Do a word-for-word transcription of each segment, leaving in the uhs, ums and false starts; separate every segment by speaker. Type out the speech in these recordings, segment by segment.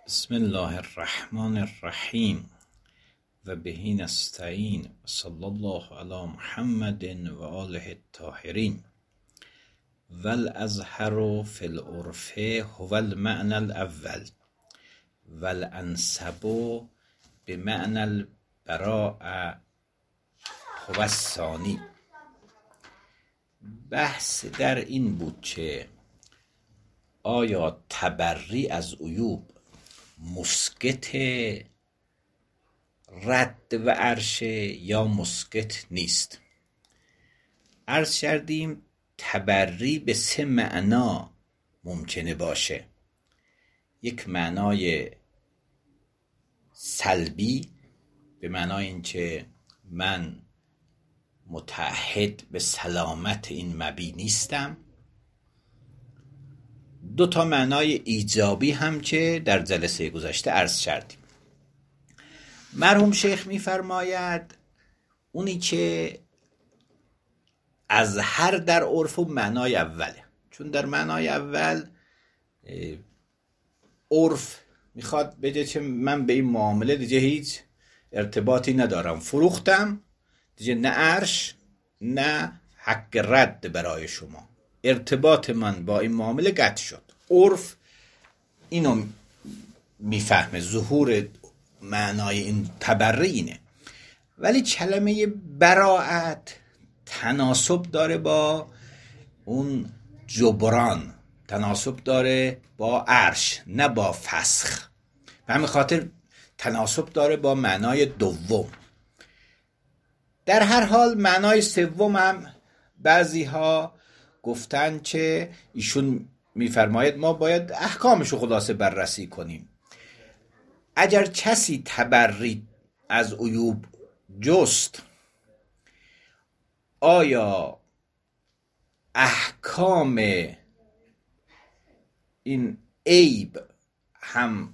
Speaker 1: بسم الله الرحمن الرحیم و بهی نستعین و صلی الله علی محمد و آله الطاهرین. والازهر فی العرف هو المعنى الاول والانسب بمعنى البراء هو الثانی. بحث در این بود که آیا تبری از عیوب مسکت رد و عرشه یا مسکت نیست؟ عرض کردیم تبری به سه معنا ممکنه باشه. یک معنای سلبی به معنای این که من متعهد به سلامت این مبی نیستم. دو تا معنای ایجابی هم که در جلسه گذشته عرض کردیم. مرحوم شیخ می‌فرماید اونی که از هر در عرف و معنای اوله، چون در معنای اول عرف میخواد بگه که من به این معامله دیگه هیچ ارتباطی ندارم، فروختم دیگه، نه عرش نه حق رد برای شما، ارتباط من با این معامله قطع شد. عرف اینو میفهمه، ظهور معنای این تبری اینه. ولی کلمه براءت تناسب داره با اون جبران، تناسب داره با عرش نه با فسخ، به همین خاطر تناسب داره با معنای دوم. در هر حال معنای سوم هم بعضی ها گفتن که ایشون میفرماید ما باید احکامشو خلاصه بررسی کنیم. اگر کسی تبری از عیوب جست، آیا احکام این عیب هم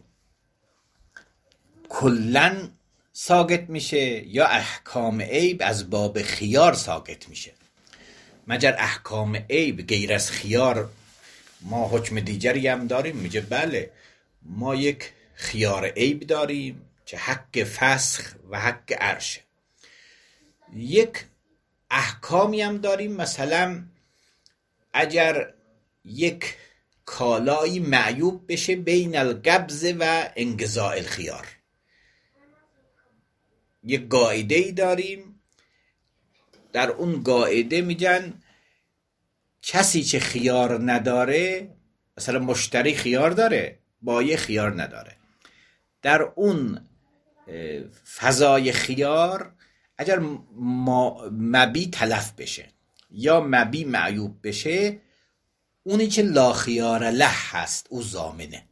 Speaker 1: کلن ساقط میشه یا احکام عیب از باب خیار ساقط میشه؟ مگر احکام عیب غیر از خیار ما حکم دیگری هم داریم؟ میگه بله، ما یک خیار عیب داریم که حق فسخ و حق عرشه. یک احکامی هم داریم، مثلا اگر یک کالایی معیوب بشه بین القبض و انقضاء الخیار، یک قاعده ای داریم، در اون قاعده میگن کسی که خیار نداره، مثلا مشتری خیار داره بایع خیار نداره، در اون فضای خیار اگر مبی تلف بشه یا مبی معیوب بشه، اونی که لا خیار له هست او ضامنه.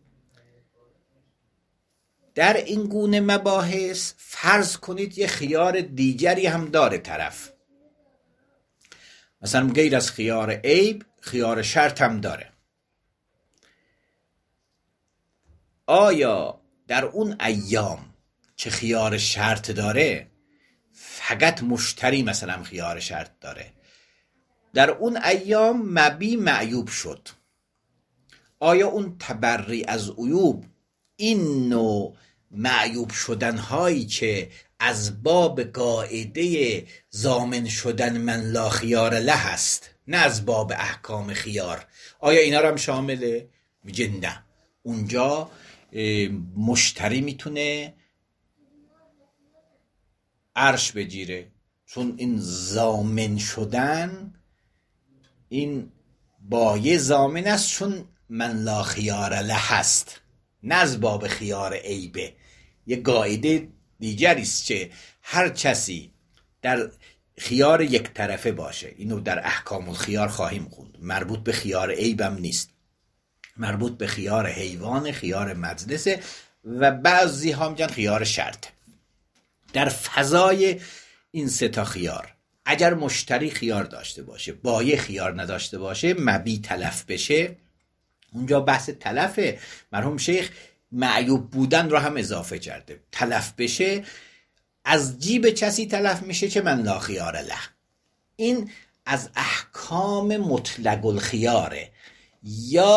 Speaker 1: در این گونه مباحث فرض کنید یه خیار دیگری هم داره طرف، مثلا غیر از خیار عیب خیار شرط هم داره. آیا در اون ایام که خیار شرط داره فقط مشتری مثلا خیار شرط داره، در اون ایام مبی معیوب شد، آیا اون تبری از عیوب این نوع معیوب شدن هایی که از باب قاعده ضامن شدن من لا خیار له هست نه از باب احکام خیار، آیا اینا رو هم شامله؟ میگه نه، اونجا مشتری میتونه عرش بگیره، چون این ضامن شدن این بایع ضامن است، چون من لا خیار له هست نه از باب خیار عیبه. یه قاعده دیگری است که هر کسی در خیار یک طرفه باشه، اینو در احکام الخیار خواهیم خوند، مربوط به خیار عیبم نیست، مربوط به خیار حیوان، خیار مجلس و بعضی ها میگن خیار شرط. در فضای این سه تا خیار اگر مشتری خیار داشته باشه، بایع خیار نداشته باشه، مبی تلف بشه، اونجا بحث تلفه. مرحوم شیخ معیوب بودن رو هم اضافه کرده. تلف بشه از جیب کسی تلف میشه که من لا خیار له. این از احکام مطلق الخیاره. یا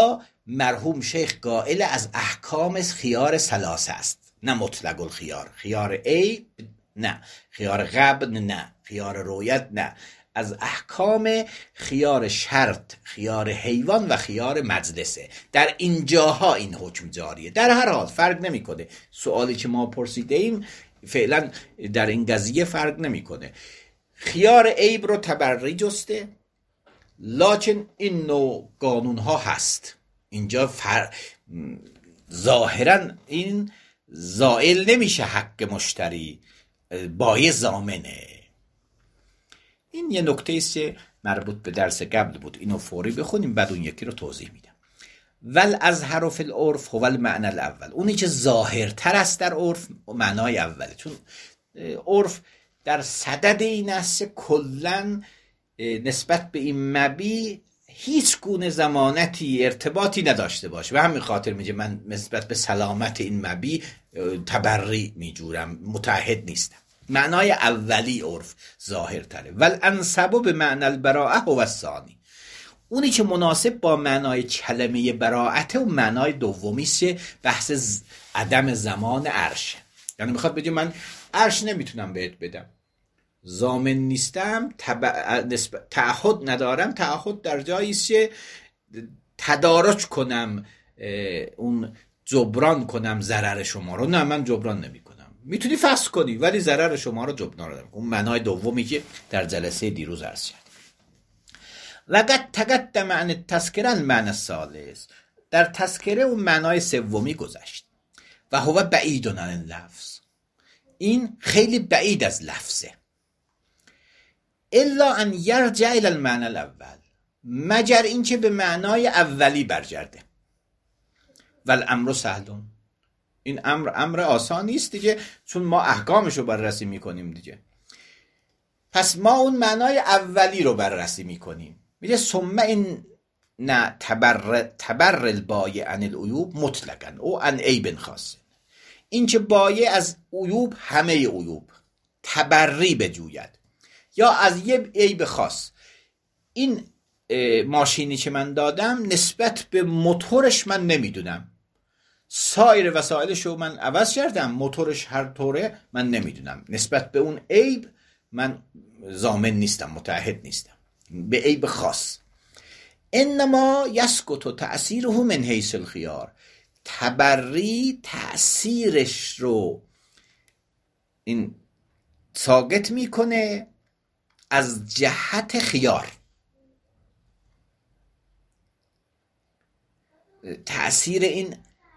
Speaker 1: مرحوم شیخ قائل از احکام خیار ثلاثه است، نه مطلق الخیار. خیار عیب نه، خیار غبن نه، خیار رویت نه. از احکام خیار شرط، خیار حیوان و خیار مجلسه. در اینجاها این حکم جاریه. در هر حال فرق نمیکنه. سوالی که ما پرسیده ایم فعلا در این قضیه فرق نمیکنه. خیار عیب رو تبری جسته، لکن این نوع قانون ها هست. اینجا فر... ظاهرا این زائل نمیشه حق مشتری، بایع ضامنه. این یه نکته است که مربوط به درس قبل بود، اینو فوری بخونیم بعد اون یکی رو توضیح میدم. ول اظهر فی العرف هو المعنى الاول، اونی که ظاهرتر است در عرف معنای اوله، چون عرف در صدد این است کلا نسبت به این مبی هیچ گونه ضمانتی ارتباطی نداشته باشه و همین خاطر میگه من نسبت به سلامت این مبی تبری میجورم، متعهد نیستم. معنای اولی عرف ظاهرتره. ول انسب به معنی البراءه هو الثانی، اونی که مناسب با معنای کلمه براءت و معنای دومی است، بحث ز... عدم زمان عرش. یعنی میخواد بگه من عرش نمیتونم بهت بدم، ضامن نیستم، تب... نسب... تعهد ندارم. تعهد در جایی است که تدارک کنم، اون جبران کنم ضرر شما رو. نه، من جبران نمی کنم. میتونی فسخ کنی ولی ضرر شما رو جبران نمی کنم. اون معنای دومی که در جلسه دیروز عرض کردم. لقد تقدم عن التذکره المعنى الثالث، در تذکره اون معنای سومی گذشت. و هو بعید عن اللفظ، این خیلی بعید از لفظه. الا ان یرجع الى المعنى الاول، مگر اینکه به معنای اولی برگرده. والامر سهل، این امر امر آسان نیست دیگه، چون ما احکامش رو بررسی میکنیم دیگه. پس ما اون معنای اولی رو بررسی میکنیم. میگه ثم این نه تبر تبر البایع عن العیوب مطلقاً او عن عیب خاص، این که بایع از عیوب همه عیوب تبری بجوید یا از یه عیب خاص. این ماشینی که من دادم نسبت به موتورش من نمیدونم، سایر وسایلش رو من عوض کردم، موتورش هر طوره من نمیدونم، نسبت به اون عیب من ضامن نیستم، متعهد نیستم به عیب خاص. انما یسکت تأثیره من حیث الخیار، تبری تأثیرش رو این ساقط میکنه از جهت خیار. تأثیر این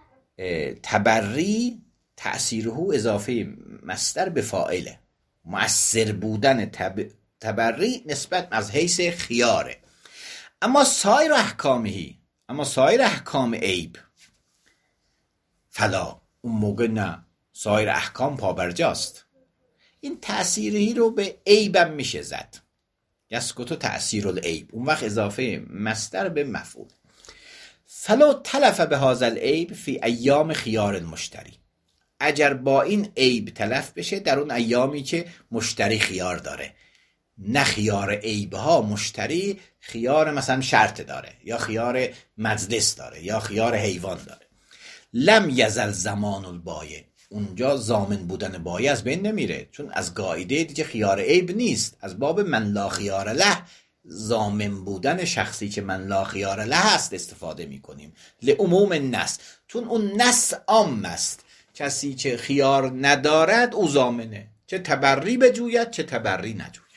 Speaker 1: تبری تأثیره اضافه مصدر به فاعله، مؤثر بودن تب... تبری نسبت از حیث خیاره. اما سایر احکامهی، اما سایر احکام عیب فلا، اون موقع نه، سایر احکام پابرجاست. این تأثیری رو به عیبم میشه زد، یسکتو تأثیر العیب، اون وقت اضافه مصدر به مفعول. فلو تلف به هذا العیب فی ایام خیار المشتری، اگر با این عیب تلف بشه در اون ایامی که مشتری خیار داره، نه خیار عیب ها، مشتری خیار مثلا شرط داره یا خیار مجلس داره یا خیار حیوان داره. لم یزل زمان البایع، اونجا ضامن بودن بایع از بین نمیره، چون از قاعده دیگه خیار عیب نیست، از باب من لا خیار له، ضامن بودن شخصی که من لا خیار له هست استفاده میکنیم لعموم النص، چون اون نص عام است، کسی که خیار ندارد او ضامنه، چه تبری بجوید چه تبری نجوید.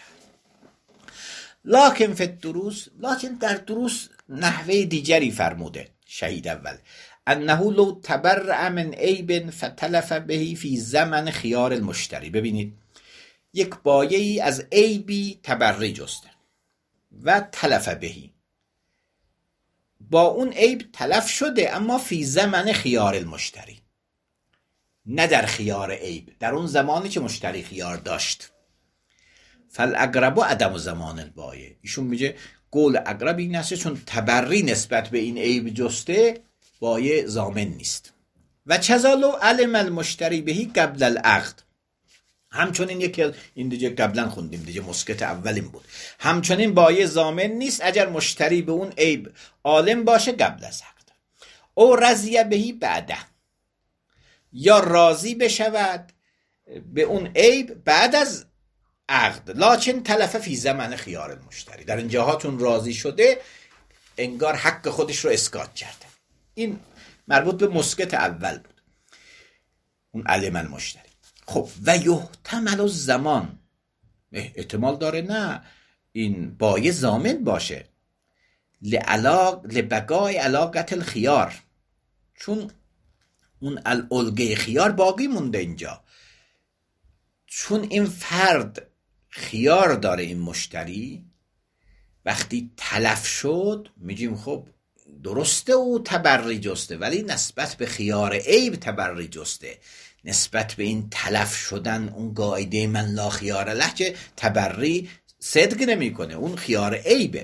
Speaker 1: لکن فی الدروس، لکن در دروس نحوه دیگری فرموده شهید اول، انه لو تبرع من عیب فتلف به فی زمن خیار المشتری. ببینید یک بایعی از عیبی تبری جسته و تلف بهی، با اون عیب تلف شده اما فی زمن خیار المشتری، نه در خیار عیب، در اون زمانی که مشتری خیار داشت. فالاقرب عدم زمان البایع، ایشون میگه قول اقرب این است چون تبری نسبت به این عیب جسته بایع ضامن نیست. و چزالو علم المشتری بهی قبل العقد، همچنین یکی این دیگه قبلا خوندیم دیگه، مسکت اولین بود، همچنین بایع ضامن نیست اگر مشتری به اون عیب عالم باشه قبل از عقد. او رضی بهی بعده، یا راضی بشود به اون عیب بعد از عقد، لاکن تلف فی زمن خیار المشتری، در این جاها چون راضی شده انگار حق خودش رو اسقاط کرده. این مربوط به مسکت اول بود، اون علم المشتری. خب و یحتمل الزمان، احتمال داره نه این بایه ضامن باشه، لعلاق لبقای علاقت الخیار، چون اون الگه خیار باقی مونده اینجا، چون این فرد خیار داره این مشتری، وقتی تلف شد میگیم خب درسته او تبری جسته، ولی نسبت به خیار عیب تبری جسته، نسبت به این تلف شدن اون قاعده من لا خیار له که تبری صدق نمی کنه، اون خیار عیبه.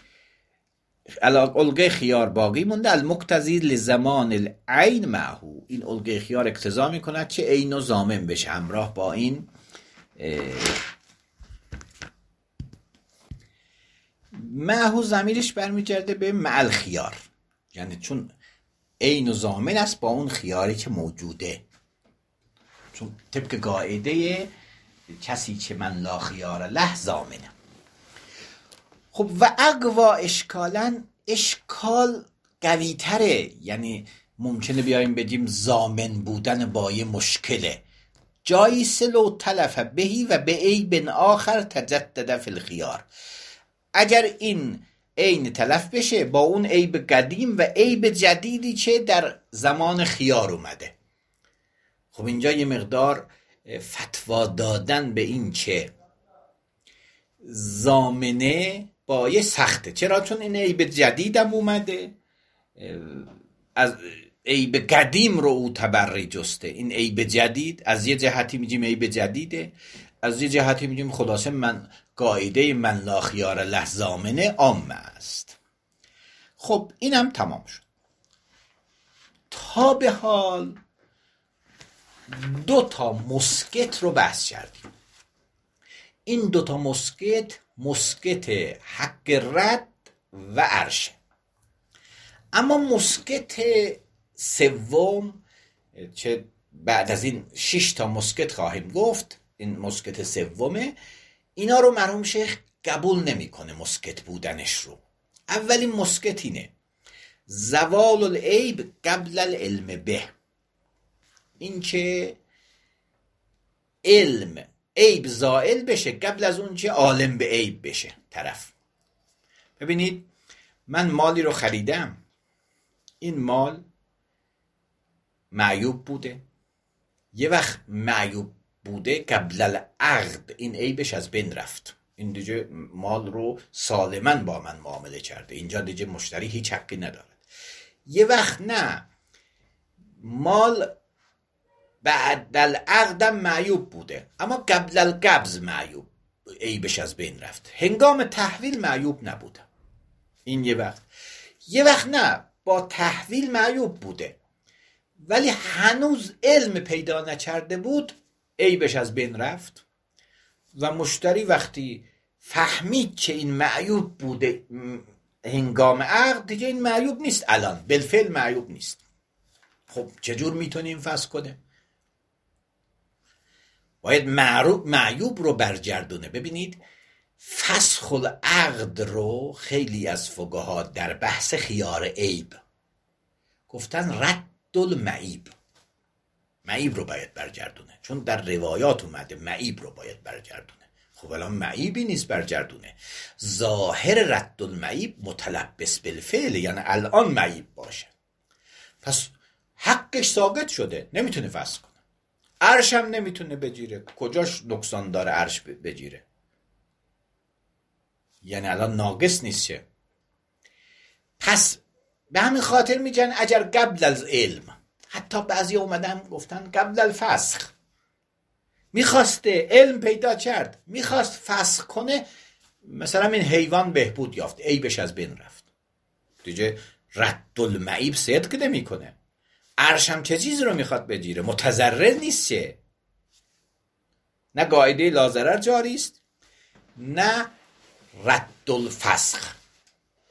Speaker 1: الگه خیار باقی مونده، المقتضی لزمان العین معهو، این الگه خیار اقتضا می کند چه عین و ضامن بشه همراه با این معهو. ضمیرش برمیگرده به معل خیار، یعنی چون عین و ضامن است با اون خیاری که موجوده، چون طبق قاعده کسی که من لا خیار له ضامنه. خب و اقوا اشکالا، اشکال قوی تره، یعنی ممکنه بیایم بگیم ضامن بودن با یه مشکله، جایی سلو تلف بهی و به عیب آخر تجدد فی الخیار، اگر این عین تلف بشه با اون عیب قدیم و عیب جدیدی که در زمان خیار اومده. خب اینجا یه مقدار فتوا دادن به این که ضامنه با یه سخته، چرا؟ چون این عیب جدیدم اومده، از عیب قدیم رو او تبری جسته، این عیب جدید از یه جهتی میگیم عیب جدیده، از یه جهتی میگیم خلاصه من قاعده من لا خیار له ضامنه عامه است. خب اینم تمام شد. تا به حال دو تا مسکت رو بحث کردیم. این دو تا مسکت، مسکت حق رد و عرشه. اما مسکت سوم چه بعد از این شش تا مسکت خواهیم گفت، این مسکت سومه، اینا رو مرحوم شیخ قبول نمیکنه مسکت بودنش رو. اولین مسکت اینه زوال العیب قبل العلم به، این که علم عیب زائل بشه قبل از اون که عالم به عیب بشه طرف. ببینید من مالی رو خریدم، این مال معیوب بوده، یه وقت معیوب بوده قبل العقد این عیبش از بین رفت، این دیگه مال رو سالما با من معامله کرده، اینجا دیگه مشتری هیچ حقی ندارد. یه وقت نه، مال بعد العقدم معیوب بوده اما قبل القبض معیوب عیبش از بین رفت، هنگام تحویل معیوب نبوده، این یه وقت. یه وقت نه، با تحویل معیوب بوده ولی هنوز علم پیدا نکرده بود، عیبش از بین رفت و مشتری وقتی فهمید که این معیوب بوده هنگام عقد، دیگه این معیوب نیست، الان بالفعل معیوب نیست. خب چجور میتونیم فسخ کنه؟ باید معیوب رو برگردونه. ببینید فسخ العقد رو خیلی از فقها در بحث خیار عیب گفتن رد المعیب، معیب رو باید برگردونه، چون در روایات اومده معیب رو باید برگردونه. خب الان معیبی نیست برگردونه، ظاهر رد المعیب متلبس بالفعل، یعنی الان معیب باشه، پس حقش ساقط شده، نمیتونه فسخ کنه. عرش هم نمیتونه بگیره، کجاش نقصان داره عرش بگیره؟ یعنی الان ناقص نیست چه؟ پس به همین خاطر میگن اگر قبل از علم، حتی بعضی اومدن گفتن قبل الفسخ، میخواسته علم پیدا کرد، میخواست فسخ کنه، مثلا این حیوان بهبود یافت، عیبش از بین رفت، دیگه رد المعیب صدق نمیکنه. عرش هم چه چیزی رو میخواد بگیره؟ متضرر نیست چه؟ نه قاعده لا ضرر جاری است، نه رد الفسخ،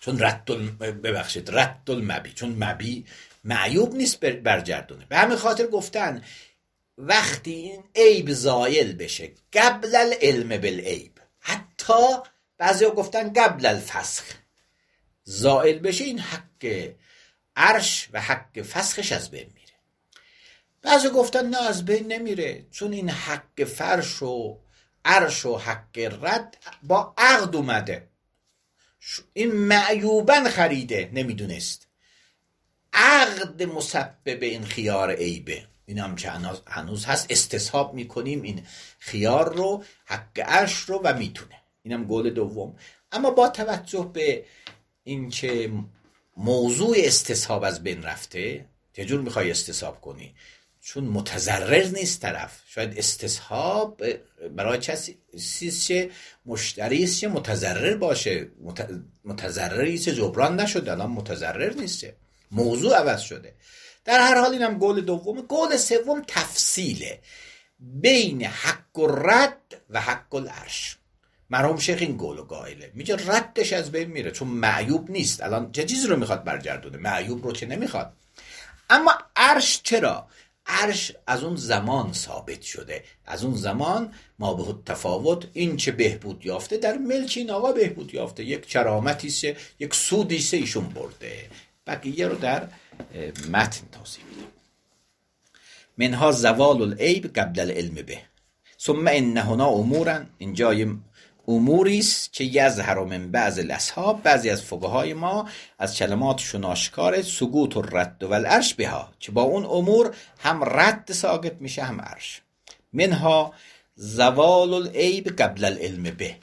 Speaker 1: چون رد ببخشید رد المبی، چون مبی معیوب نیست برگردونه. به همین خاطر گفتن وقتی این عیب زائل بشه قبل العلم بالعیب، حتی بعضی ها گفتن قبل الفسخ زائل بشه، این حق عرش و حق فسخش از بین میره. بعضی گفتن نه از بین نمیره، چون این حق فرش و عرش و حق رد با عقد اومده. این معیوبن خریده نمیدونست، عقد مسبب این خیار عیبه. این هم که هنوز هست استصحاب میکنیم این خیار رو، حق عرش رو، و میتونه. اینم گول دوم. اما با توجه به این که موضوع استصحاب از بین رفته، چجور میخوای استصحاب کنی؟ چون متضرر نیست طرف. شاید استصحاب برای کسی چه مشتری چه متضرر باشه، متضرری چه جبران نشده، الان متضرر نیست، موضوع عوض شده. در هر حال اینم گول دوم. گول سوم تفصیله بین حق و رد و حق العرش. مرحوم شیخ این گولو قائله، میگه ردش از بین میره چون معیوب نیست. الان چه چیزی رو میخواد برگردونه؟ معیوب رو که نمیخواد. اما عرش چرا؟ عرش از اون زمان ثابت شده، از اون زمان ما به تفاوت این چه بهبود یافته در ملک این آقا بهبود یافته، یک کرامتی سه، یک سودی سه ایشون برده. بقیه رو در متن توضیح میدم. منها زوال العیب قبل العلم به، ثم ان هنا امورا، اینجا اموری است که یظهر من بعض الاصحاب، بعضی از فقهای ما از کلماتشون آشکاره، سقوط الرد و العرش بها، که با اون امور هم رد ساقط میشه هم عرش. منها زوال العیب قبل العلم به،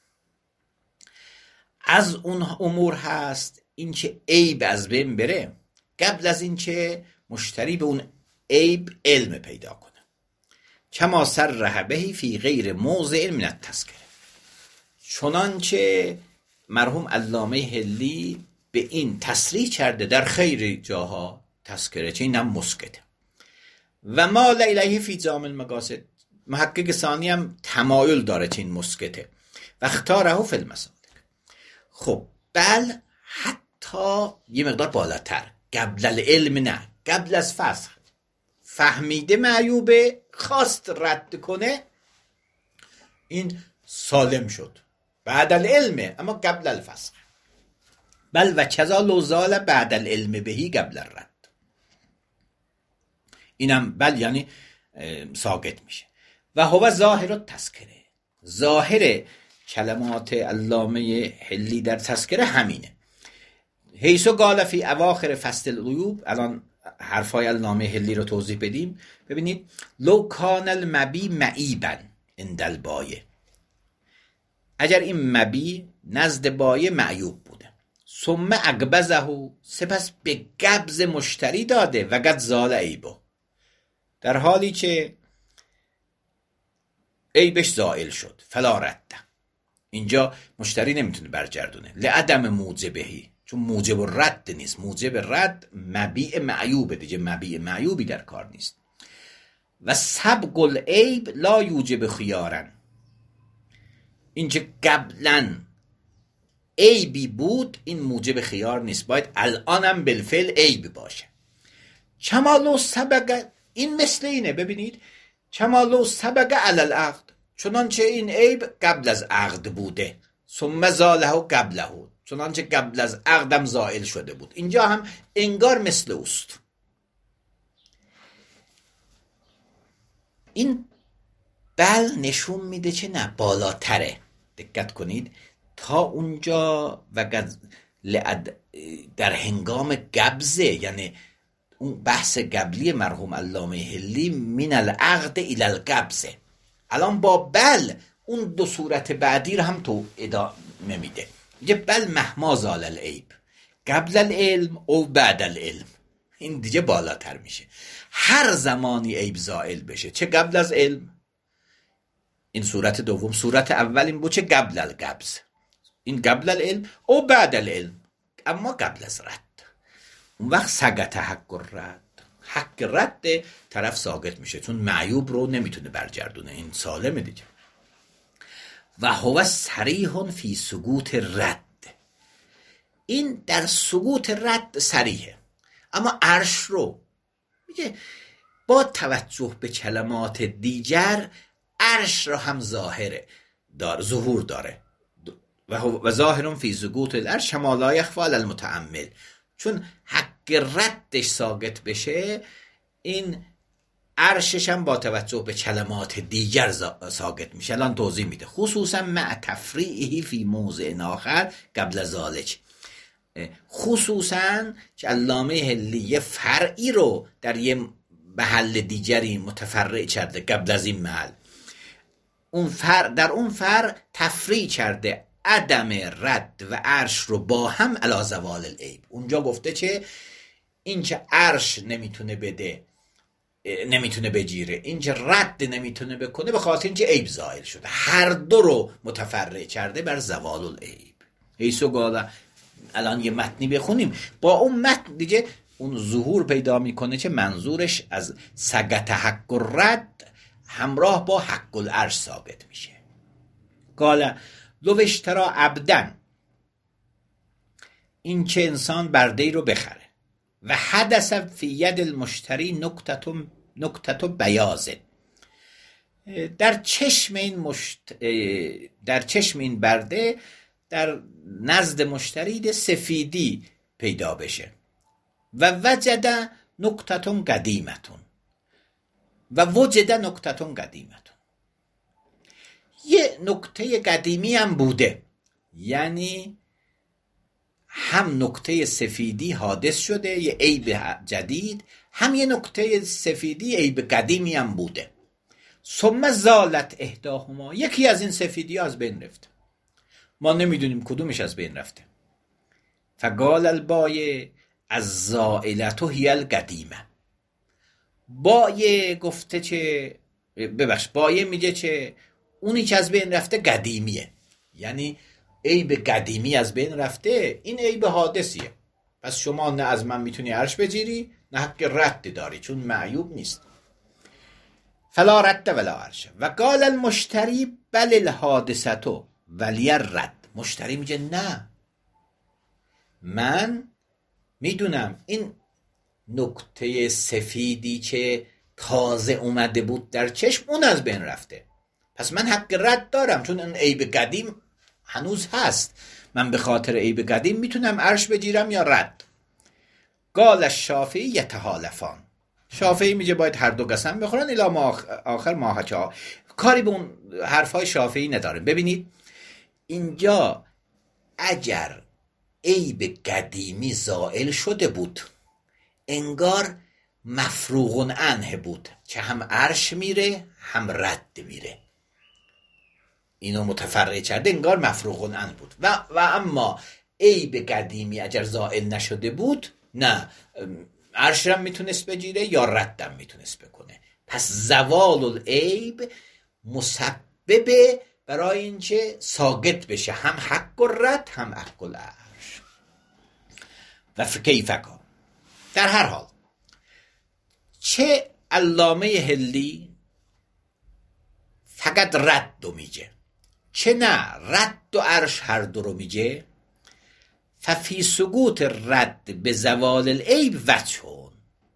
Speaker 1: از اون امور هست این که عیب از بین بره قبل از این که مشتری به اون عیب علم پیدا کنه. کما صرح به فی غیر موضع من التذکره، چنانچه مرحوم علامه حلی به این تصریح کرده در خیلی جاها تذکره، چه اینم مسکته. و ما الیه فی جامع المقاصد، محقق ثانی هم تمایل داره چه این مسکته و اختاره فی المصادر. خب بل حتی یه مقدار بالاتر، قبل العلم نه، قبل از فسخ فهمیده معیوبه، خواست رد کنه، این سالم شد بعد العلم، اما قبل الفسخ. بل و کذا لوزال بعد العلم بهی قبل الرد، اینم بل یعنی ساقط میشه. و هو ظاهر التذکره، ظاهر کلمات علامه حلی در تذکره همینه. حیث قال فی اواخر فصل العیوب، الان حرفای علامه حلی رو توضیح بدیم. ببینید، لو کان المبی معیبا عند البایع، اگر این مبی نزد بایع معیوب بوده، ثم اقبضه، سپس به قبض مشتری داده، و قد زال عیبه، در حالی که عیبش زائل شد، فلا رد، اینجا مشتری نمیتونه برگردونه، لعدم موجبهی، چون موجب رد نیست. موجب رد مبیع معیوبه دیگه، مبیع معیوبی در کار نیست. و سبق العیب لا یوجب خیارن، این که قبلا عیبی بود این موجب خیار نیست، باید الانم بالفعل عیب باشه. کمالو سبق، این مثل اینه، ببینید، کمالو سبق علی العقد، چنانچه این عیب قبل از عقد بوده، ثم زاله قبله، چنانچه قبل از عقدم زائل شده بود. اینجا هم انگار مثل اوست. این بل نشون میده که نه، بالاتره. دقت کنید، تا اونجا و در هنگام قبضه، یعنی اون بحث قبلی مرحوم علامه حلی من العقد الی القبضه، الان با بل اون دو صورت بعدی رو هم تو ادامه میده. میگه بل مهما زال العیب قبل العلم او بعد العلم، این دیگه بالاتر میشه. هر زمانی عیب زائل بشه، چه قبل از علم، این صورت دوم. صورت اول این بود چه قبل القبض، این قبل العلم او بعد العلم، اما قبل از رد، اون وقت سقط حق الرد، حق رد طرف ساقط میشه، چون معیوب رو نمیتونه برگردونه، این سالمه دیگه. و هو صریح فی سقوط رد، این در سقوط رد صریحه. اما عرش رو میگه با توجه به کلمات دیگر عرش رو هم ظاهره دار ظهور داره و ظاهرون فی سقوط العرش کما لا یخفی علی المتأمل. چون حق ردش ساقط بشه این عرشش هم با توجه به کلمات دیگر ساقط میشه. الان توضیح میده. خصوصا مع تفریعه فی موضع آخر قبل ذالک، خصوصا که علامه حلی یه فرعی رو در یه محل دیگری متفرع کرده قبل از این محل. اون فر در اون فر تفریع کرده عدم رد و عرش رو با هم علی زوال العیب. اونجا گفته که این که عرش نمیتونه بده نمیتونه بگیره، این که رد نمیتونه بکنه به خاطر اینکه عیب زائل شده. هر دو رو متفرع کرده بر زوال العیب. حیث قال، الان یه متنی بخونیم با اون متن دیگه اون ظهور پیدا میکنه که منظورش از سقط حق الرد همراه با حق العرش ثابت میشه. قال لو اشترا عبدن، این که انسان برده‌ای رو بخره و حدث فی ید المشتری نکته نکته بیاض، در چشم این مشت... در چشم این برده در نزد مشتری سفیدی پیدا بشه و وجد نکته قدیمتون و وجد نکته قدیمتون، یه نکته قدیمی هم بوده، یعنی هم نکته سفیدی حادث شده یه عیب جدید، هم یه نکته سفیدی عیب قدیمی هم بوده. ثم زالت احداهما، یکی از این سفیدی از بین رفته، ما نمیدونیم کدومش از بین رفته. فقال البایع الزائلة هی القدیمه، بایع گفته چه ببخش بایع میگه چه اونی که از بین رفته قدیمیه، یعنی عیب قدیمی از بین رفته، این عیب حادثیه، پس شما نه از من میتونی عرش بگیری نه حق رد داری چون معیوب نیست. فلا رد ولا عرش. و قال المشتری بل الحادثه ولی الرد، مشتری میگه نه من میدونم این نکته سفیدی که تازه اومده بود در چشم اون از بین رفته، پس من حق رد دارم چون اون عیب قدیم هنوز هست، من به خاطر عیب قدیم میتونم عرش بگیرم یا رد. قال الشافعی یتحالفان، شافعی میگه باید هر دو قسم بخورن الی ما آخر ماهچه، کاری به اون حرفای شافعی نداریم. ببینید اینجا اگر عیب قدیمی زائل شده بود انگار مفروغ عنه بود که هم عرش میره هم رد میره، اینو متفرع کرده انگار مفروغ عنه بود. و, و اما عیب قدیمی اگر زائل نشده بود نه عرش هم میتونست بگیره یا ردم میتونست بکنه، پس زوال العیب مسببه برای اینکه ساقط بشه هم حق الرد هم حق العرش. و کیفکا، در هر حال چه علامه حلی فقط رد رو میگه چه نه رد و عرش هر دو رو میگه، ففی سقوط رد به زوال العیب وجهون.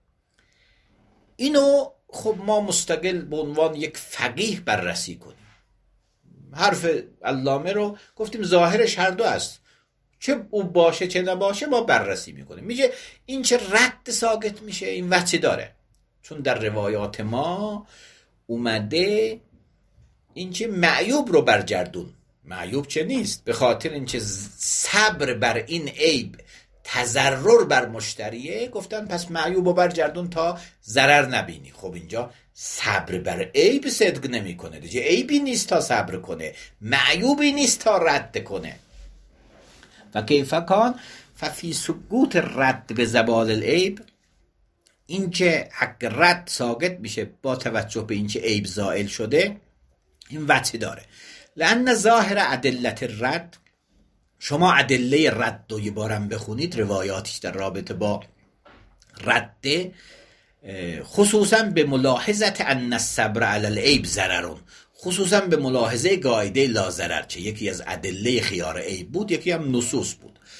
Speaker 1: اینو خب ما مستقل به عنوان یک فقیه بررسی کنیم. حرف علامه رو گفتیم ظاهرش هر دو است، چه او باشه چه نباشه ما بررسی میکنیم. میگه این چه رد ساقط میشه این وجه داره، چون در روایات ما اومده این چه معیوب رو برگردون، معیوب چه نیست، به خاطر این چه صبر بر این عیب تضرر بر مشتریه گفتن پس معیوب رو برگردون تا ضرر نبینی. خب اینجا صبر بر عیب صدق نمی کنه دیگه، عیبی نیست تا صبر کنه، معیوبی نیست تا رد کنه. و کیف کان ففی سقوط رد به زوال العیب، این که حق رد ساقط میشه با توجه به این که عیب زائل شده، این وجه داره. لأن ظاهر ادلت الرد، شما ادله رد رو یه بارم بخونید روایاتش در رابطه با رد، خصوصا به ملاحظت ان الصبر علی العیب ضررون، خصوصا به ملاحظه قاعده لا ضرر که یکی از ادله خیار عیب بود، یکی هم نصوص بود.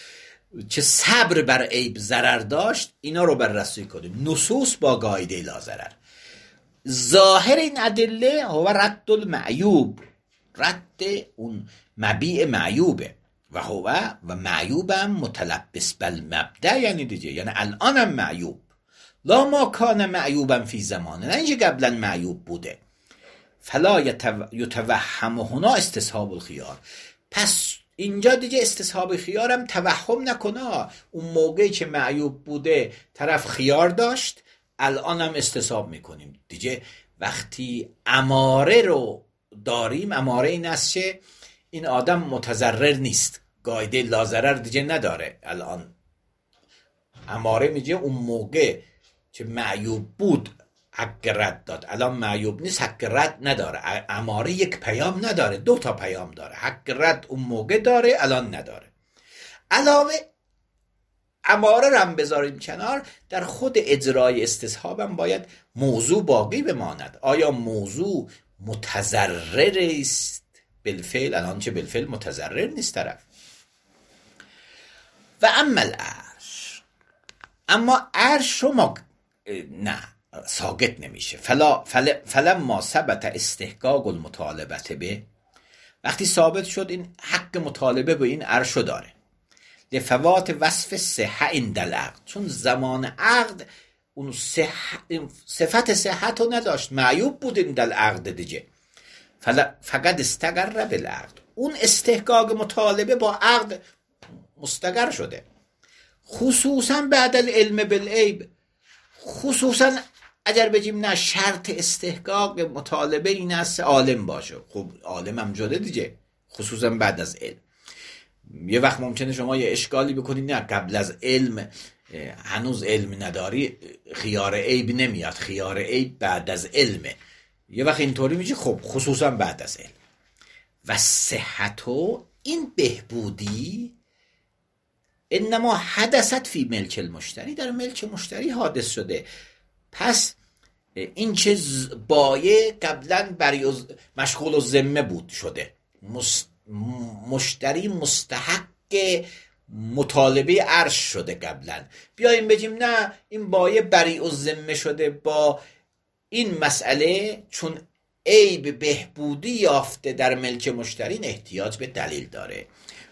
Speaker 1: چه صبر بر عیب ضرر داشت، اینا رو بررسی کنیم. نصوص با قاعده لا ضرر. ظاهر این ادله هو رد المعیوب، رد اون مبیع معیوبه و هو و معیوبم متلبس بالمبدأ، یعنی دیگه یعنی الانم معیوب، لا ما کان معیوبم فی زمانه، نه اینکه قبلا معیوب بوده. فلا یتوهم هنا استصحاب الخیار، پس اینجا دیگه استصحاب خیارم توهم نکنه. اون موقعی که معیوب بوده طرف خیار داشت، الان هم استصحاب میکنیم دیگه. وقتی اماره رو داریم، اماره این است که این آدم متضرر نیست، قاعده لازرر دیگه نداره. الان اماره میگه اون موقع که معیوب بود حق رد داد، الان معیوب نیست حق رد نداره. اماره یک پیام نداره، دو تا پیام داره. حق رد اون موقع داره، الان نداره. علاوه اماره رو هم بذاریم کنار، در خود اجرای استصحاب هم باید موضوع باقی بماند. آیا موضوع متضرر است بالفعل؟ الان چه بالفعل متضرر نیست طرف. و اما العرش، اما عرش رو ما نه ساقط نمیشه. فلا فل فلما ثبت استحقاق المطالبه به، وقتی ثابت شد این حق مطالبه به این عرش داره، لفوات وصف صحه عند العقد، چون زمان عقد اون صح... صفت صحت رو نداشت، معیوب بود عند العقد دیگه. فقط استقر بالعقد، اون استحقاق مطالبه با عقد مستقر شده. خصوصا بعد العلم بالعیب، خصوصا اگر بگیم نه شرط استحقاق مطالبه این است عالم باشه. خب عالم هم جده دیگه، خصوصا بعد از علم. یه وقت ممکنه شما یه اشکالی بکنید نه قبل از علم هنوز علم نداری، خیار عیب نمیاد، خیار عیب بعد از علمه. یه وقت اینطوری میشه، خب خصوصا بعد از علم. و صحتو، این بهبودی انما حدثت فی ملک المشتری، در ملک مشتری حادث شده. پس این چه بایه قبلا بری مشغول و ذمه بود شده، مست مشتری مستحق مطالبه عرش شده قبلا. بیاییم بگیم نه این بایه بری و ذمه شده با این مسئله، چون عیب بهبودی یافته در ملک مشتری، احتیاج به دلیل داره.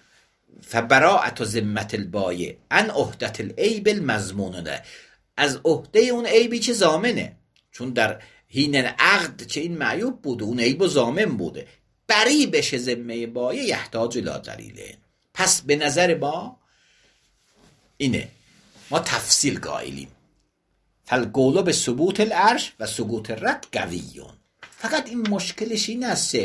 Speaker 1: فبراءت ذمت البایع عن عهدت العیب المضمون، از عهده اون عیبی که ضامنه، چون در حین عقد که این معیوب بوده اون عیب ضامن بوده، بری بشه ذمه بایع یحتاج الی دلیله. پس به نظر ما اینه، ما تفصیل قائلیم. فالقول به ثبوت العرش و سقوط الرد قویون. فقط این مشکلش این است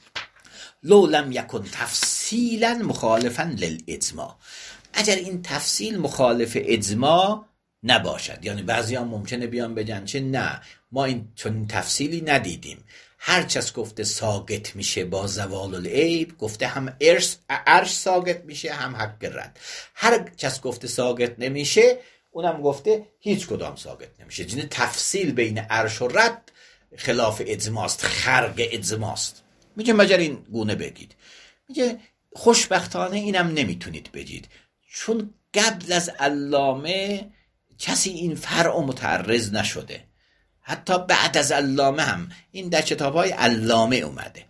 Speaker 1: لو لم یکن تفصیلا مخالفا للاجماع، اگر این تفصیل مخالف اجماع نباشد. یعنی بعضی هم ممکنه بیان بگن چه نه ما این چون تفصیلی ندیدیم، هر چس گفته ساقط میشه با زوال العیب، گفته هم ارث عرش ساقط میشه هم حق رد. هر چس گفته ساقط نمیشه، اونم گفته هیچ کدام ساقط نمیشه. یعنی تفصیل بین عرش و رد خلاف اجماع است، خرق اجماع است. میگه مگر این گونه بگید. میگه خوشبختانه اینم نمیتونید بگید، چون قبل از علامه کسی این فرع متعرض نشده. حتی بعد از علامه هم این در کتاب‌های علامه اومده.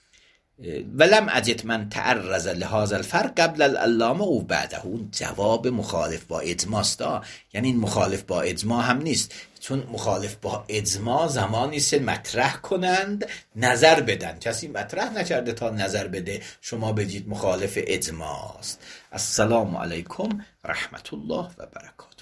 Speaker 1: ولم اجد من تعرض لهذا الفرق قبل العلامه او بعده. اون جواب مخالف با اجماع است. یعنی این مخالف با اجماع هم نیست، چون مخالف با اجماع زمانی است مطرح کنند نظر بدن. کسی مطرح نکرده تا نظر بده شما بگید مخالف اجماع است. السلام علیکم رحمت الله و برکاته.